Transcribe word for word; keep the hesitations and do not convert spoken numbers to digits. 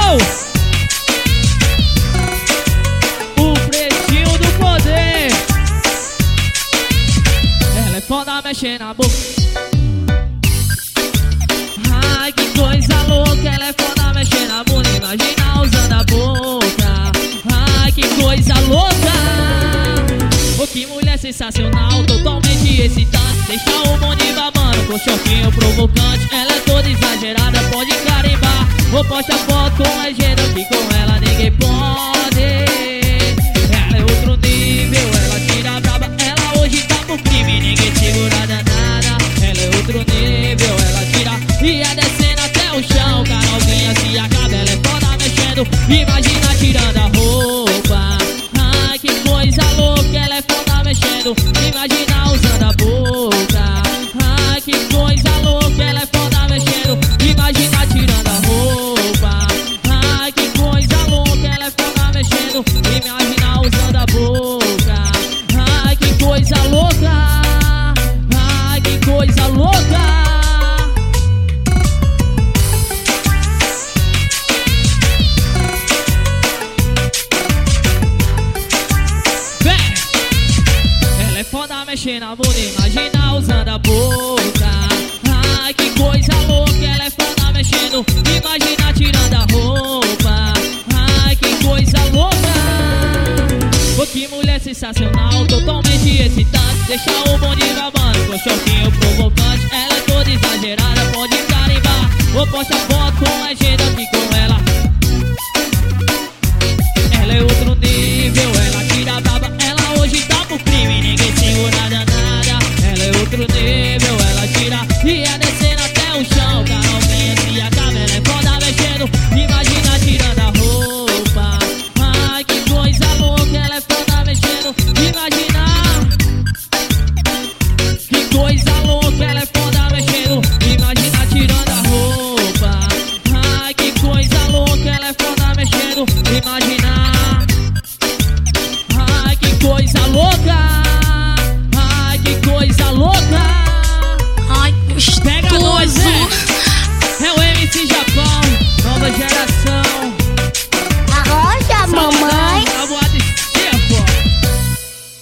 Alô! O pretinho do poder. Ela é foda, mexe na boca. Ai, que coisa louca. Ela é foda, mexe na bunda. Imagina usando a boca. Ai, que coisa louca. Oh, que mulher sensacional, totalmente excitante. Deixa o bonde babando com shortinho provocante. Ela é toda exagerada, pode carimbar. Ou posta foto com legenda que com ela ninguém pode. Ela é outro nível, ela tira braba. Ela hoje tá pro crime, ninguém segura danada. Ela é outro nível, ela tira e é descendo até o chão. Carolzinha se acaba, ela é foda mexendo. Imagina tirando a roupa. Ai, que coisa louca, ela é foda mexendo. Imagina usando a boca. Ai, que coisa louca, ela é foda mexendo. Imagina tirando a roupa. Ai, que coisa louca, ela é foda mexendo. Imagina usando a boca. Ai, que coisa louca. Ai, que coisa louca. Foda mexer na bunda, imagina usando a boca. Ai, que coisa louca, ela é foda mexendo. Imagina tirando a roupa. Ai, que coisa louca. Oh, que mulher sensacional, totalmente excitante. Deixa o bonde babando com shortinho provocante. Ela é toda exagerada, pode carimbar. Ou posta foto com legenda que com ela. Ela é outro nível, ela tira braba. Ela hoje tá pro crime, ninguém segura nada. Ela é outro nível, ela tira e é